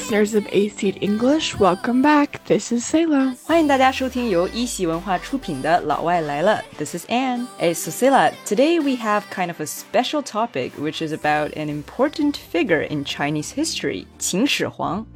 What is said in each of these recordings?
listeners of A-Seed English, welcome back. This is Sayla. 欢迎大家收听由一席文化出品的老外来了 This is Anne. So Sayla, today we have kind of a special topic which is about an important figure in Chinese history, Qin Shi Huang.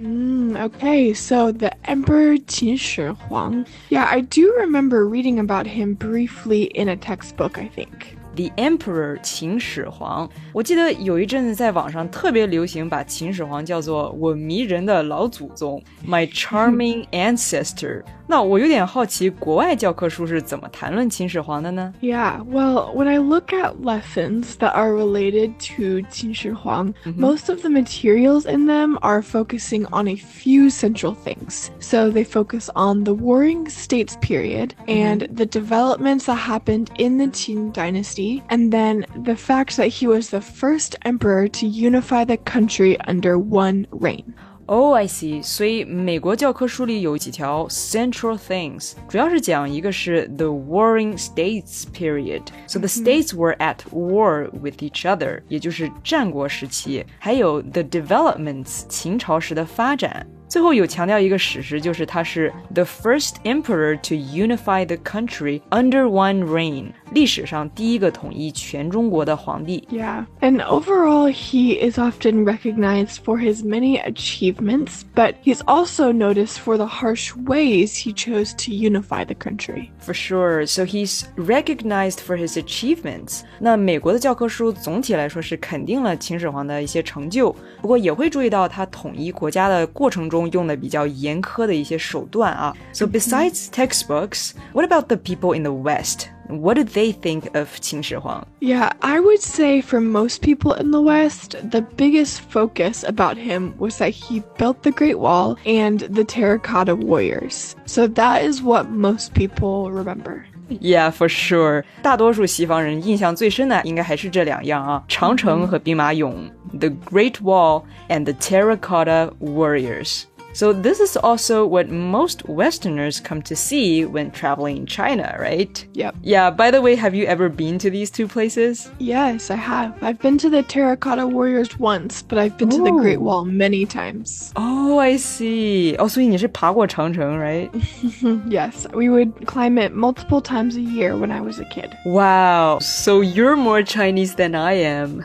Okay, so the Emperor Qin Shi Huang. Yeah, I do remember reading about him briefly in a textbook, I think.The Emperor 秦始皇，我记得有一阵子在网上特别流行把秦始皇叫做我迷人的老祖宗 My charming ancestor 那我有点好奇国外教科书是怎么谈论秦始皇的呢？ Yeah, well, when I look at lessons that are related to Qin Shi Huang, most of the materials in them are focusing on a few central things. So they focus on the Warring States period and the developments that happened in the Qin dynasty, and then the fact that he was the first emperor to unify the country under one reign.Oh, I see. 所以美国教科书里有几条 central things, 主要是讲一个是 the Warring States period. So the states were at war with each other, 也就是战国时期。还有 the developments, 秦朝时的发展。最后有强调一个史实，就是他是 the first emperor to unify the country under one reign. 历史上第一个统一全中国的皇帝。 Yeah, and overall he is often recognized for his many achievements, but he's also noticed for the harsh ways he chose to unify the country. For sure, so he's recognized for his achievements. 那美国的教科书总体来说是肯定了秦始皇的一些成就，不过也会注意到他统一国家的过程中用的比较严苛的一些手段啊。So besides textbooks, what about the people in the West?What did they think of Qin Shi Huang? Yeah, I would say for most people in the West, the biggest focus about him was that he built the Great Wall and the Terracotta Warriors. So that is what most people remember. Yeah, for sure. 大多数西方人印象最深的应该还是这两样啊，长城和兵马俑 The Great Wall and the Terracotta Warriors.So this is also what most Westerners come to see when traveling in China, right? Yep. Yeah, by the way, have you ever been to these two places? Yes, I have. I've been to the Terracotta Warriors once, but I've been to the Great Wall many times. Oh, I see. Oh, 所以你是爬过长城, right? Yes, we would climb it multiple times a year when I was a kid. Wow, so you're more Chinese than I am.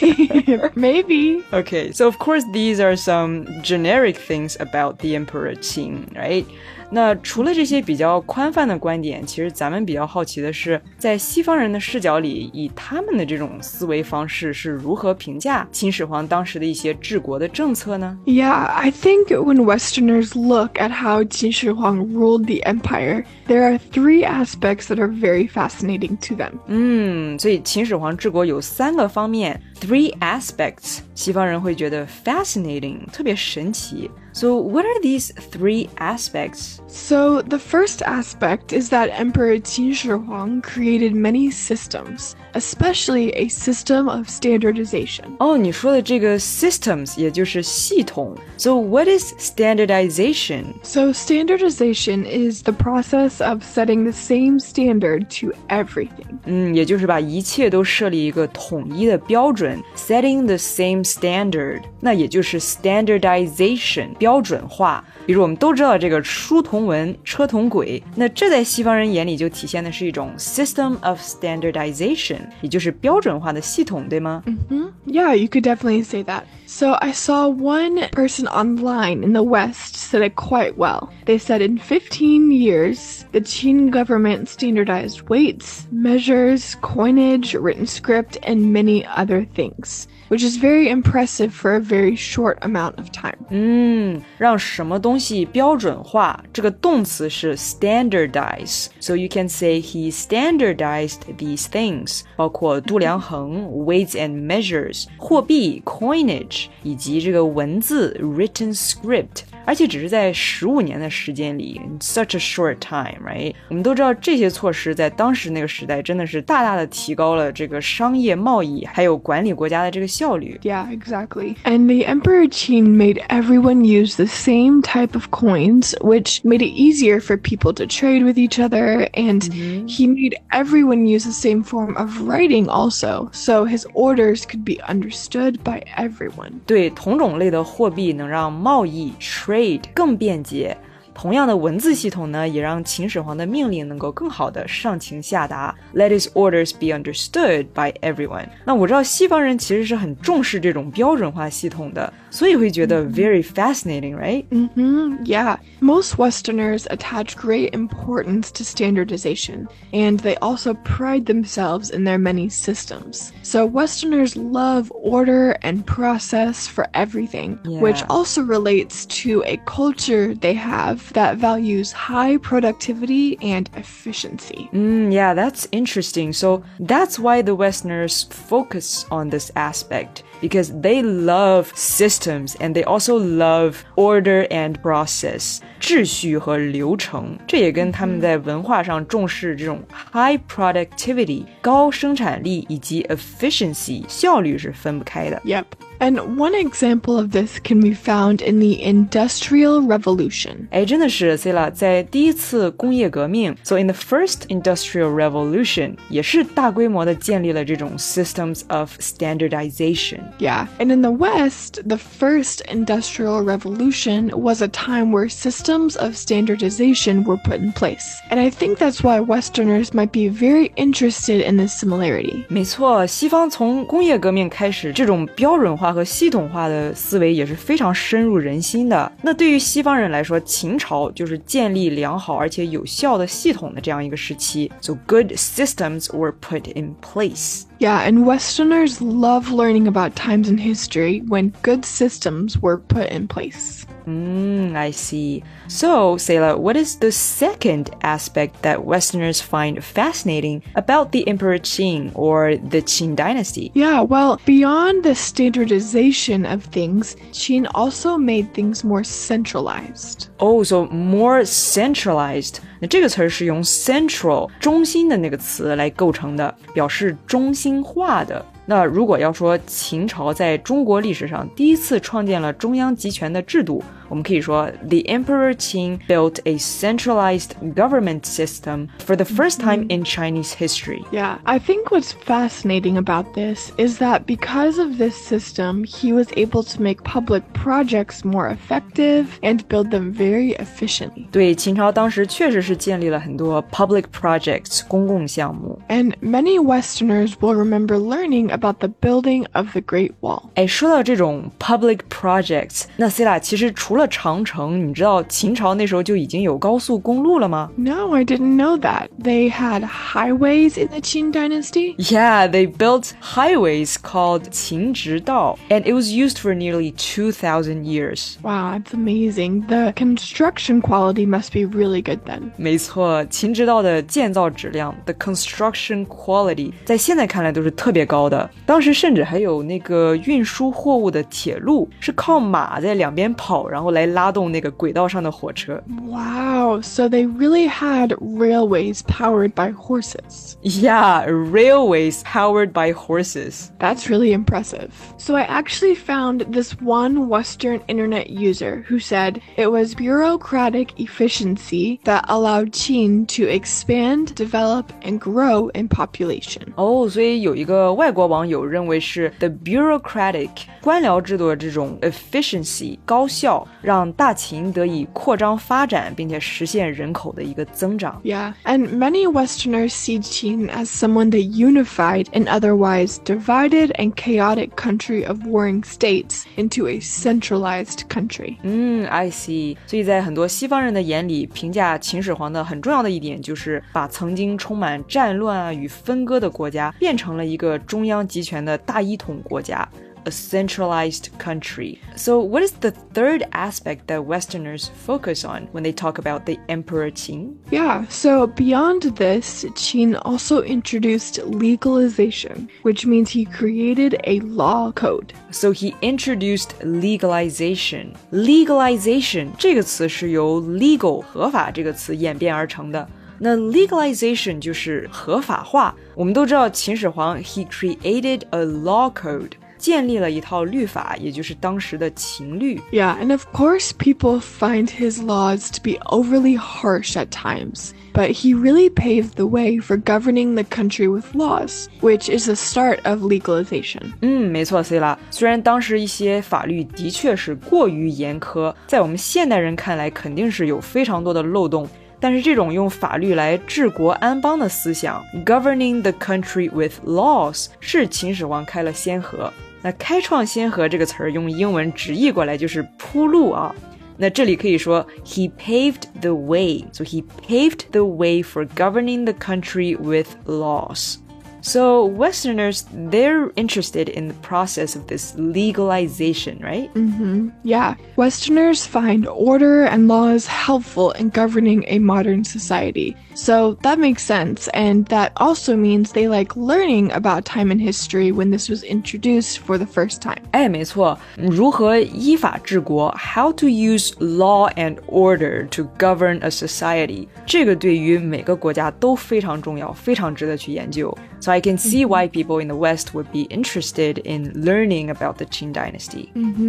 Maybe. Okay, so of course these are some generic things about the Emperor Qin, right? 那除了这些比较宽泛的观点，其实咱们比较好奇的是，在西方人的视角里，以他们的这种思维方式是如何评价秦始皇当时的一些治国的政策呢？ Yeah, I think when Westerners look at how Qin Shi Huang ruled the empire, there are three aspects that are very fascinating to them. 所以秦始皇治国有三个方面 three aspects 西方人会觉得 fascinating 特别神奇。So what are these three aspects? So the first aspect is that Emperor Qin Shi Huang created many systems, especially a system of standardization. 你说的这个 systems 也就是系统。So what is standardization? So standardization is the process of setting the same standard to everything. 也就是把一切都设立一个统一的标准 setting the same standard. 那也就是 standardization 标准化。比如我们都知道这个书同文车同轨，那这在西方人眼里就体现的是一种 system of standardization， 也就是标准化的系统，对吗 ？Yeah, you could definitely say that. So I saw one person online in the West said it quite well. They said in 15 years, the Qin government standardized weights, measures, coinage, written script, and many other things, which is very impressive for a very short amount of time. 让什么东西标准化，这个动词是 standardize. So you can say he standardized these things, 包括度量衡 weights and measures, 货币 coinage, 以及这个文字 written script. 而且只是在15年的时间里 in such a short time, right? 我们都知道这些措施在当时那个时代真的是大大的提高了这个商业贸易还有管理国家的这个效率。 Yeah, exactly. And the Emperor Qin made everyone use the same type of coins, which made it easier for people to trade with each other, and he made everyone use the same form of writing also, so his orders could be understood by everyone. 对，同种类的货币能让贸易 trade 更便捷。同样的文字系统呢，也让秦始皇的命令能够更好的上情下达 Let his orders be understood by everyone。 那我知道西方人其实是很重视这种标准化系统的，所以会觉得 very fascinating, right? Yeah. Most Westerners attach great importance to standardization, and they also pride themselves in their many systems. So Westerners love order and process for everything, which also relates to a culture they have that values high productivity and efficiency. Yeah, that's interesting. So that's why the Westerners focus on this aspect, because they love systems and they also love order and process, 秩序和流程。这也跟他们在文化上重视这种 high productivity, 高生产力以及 efficiency, 效率是分不开的。 Yep. And one example of this can be found in the Industrial Revolution. 哎，真的是 Sela 在第一次工业革命 So in the first Industrial Revolution 也是大规模的建立了这种 systems of standardization. Yeah, and in the West, the first Industrial Revolution was a time where systems of standardization were put in place. And I think that's why Westerners might be very interested in this similarity. 没错，西方从工业革命开始，这种标准化和系统化的思维也是非常深入人心的。那对于西方人来说，秦朝就是建立良好而且有效的系统的这样一个时期。So good systems were put in place. Yeah, and Westerners love learning about times in history when good systems were put in place. I see. So, Sela, what is the second aspect that Westerners find fascinating about the Emperor Qin or the Qin dynasty? Yeah, well, beyond the standardization of things, Qin also made things more centralized. Oh, so more centralized. 那这个词儿是用 central 中心的那个词来构成的，表示中心化的。那如果要说秦朝在中国历史上第一次创建了中央集权的制度，我们可以说 The Emperor Qin built a centralized government system for the first time in Chinese history. Yeah, I think what's fascinating about this is that because of this system, he was able to make public projects more effective and build them very efficiently. 对，秦朝当时确实是建立了很多 public projects 公共项目。 And many Westerners will remember learning about the building of the Great Wall. 哎，说到这种 public projects， 那 Sela 其实除了长城，你知道秦朝那时候就已经有高速公路了吗？ No, I didn't know that. They had highways in the Qin dynasty? Yeah, they built highways called 秦直道, and it was used for nearly 2,000 years. Wow, that's amazing. The construction quality must be really good then. 没错，秦直道的建造质量 the construction quality 在现在看来都是特别高的。当时甚至还有那个运输货物的铁路，是靠马在两边跑，然后来拉动那个轨道上的火车。 Wow, so they really had railways powered by horses. Yeah, railways powered by horses. That's really impressive. So I actually found this one Western internet user who said it was bureaucratic efficiency that allowed Qin to expand, develop, and grow in population. 所以有一个外国网友认为是 the bureaucratic 官僚制度的这种 efficiency 高效，让大秦得以扩张发展，并且实现人口的一个增长。 Yeah, and many Westerners see Qin as someone that unified an otherwise divided and chaotic country of warring states into a centralized country. I see. 所以在很多西方人的眼里，评价秦始皇的很重要的一点就是把曾经充满战乱与分割的国家变成了一个中央集权的大一统国家。A centralized country. So what is the third aspect that Westerners focus on when they talk about the Emperor Qin? Yeah, so beyond this, Qin also introduced legalization, which means he created a law code. So he introduced legalization. Legalization 这个词是由 legal 合法这个词演变而成的。那 legalization 就是合法化。我们都知道秦始皇 he created a law code. 建立了一套律法，也就是当时的秦律。 Yeah, and of course people find his laws to be overly harsh at times. But he really paved the way for governing the country with laws, which is the start of legalization. 没错 C 啦，虽然当时一些法律的确是过于严苛，在我们现代人看来肯定是有非常多的漏洞，但是这种用法律来治国安邦的思想 governing the country with laws 是秦始皇开了先河。那开创先河这个词儿用英文直译过来就是铺路啊。那这里可以说 he paved the way. So he paved the way for governing the country with laws. So Westerners, they're interested in the process of this legalization, right? Yeah. Westerners find order and laws helpful in governing a modern society. So that makes sense, and that also means they like learning about time in history when this was introduced for the first time. 没错，如何依法治国 how to use law and order to govern a society 这个对于每个国家都非常重要，非常值得去研究。So I can see why people in the West would be interested in learning about the Qing dynasty.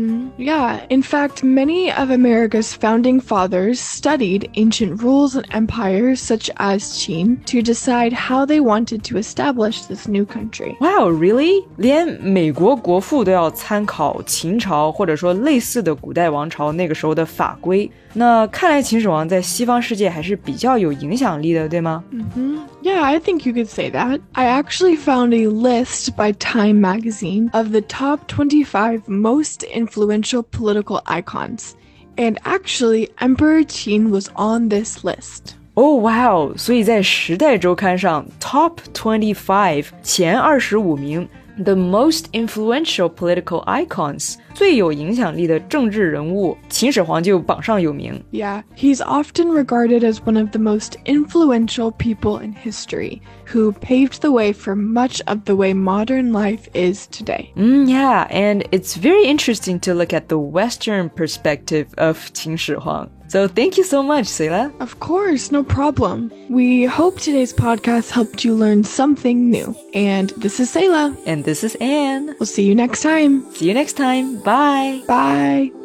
Yeah, in fact, many of America's founding fathers studied ancient rules and empires such as Qin to decide how they wanted to establish this new country. Wow, really? 连美国国父都要参考秦朝或者说类似的古代王朝那个时候的法规。那看来秦始皇在西方世界还是比较有影响力的，对吗 Yeah, I think you could say that. I actually found a list by Time magazine of the top 25 most influential political icons. And actually, Emperor Qin was on this list. Oh, wow. 所以在时代周刊上 Top 25 前25名 The most influential political icons 最有影响力的政治人物秦始皇就榜上有名 Yeah, he's often regarded as one of the most influential people in history who paved the way for much of the way modern life is today. Yeah, and it's very interesting to look at the Western perspective of 秦始皇. So thank you so much, Seila. Of course, no problem. We hope today's podcast helped you learn something new. And this is Seila. And this is Anne. We'll see you next time. See you next time. Bye. Bye.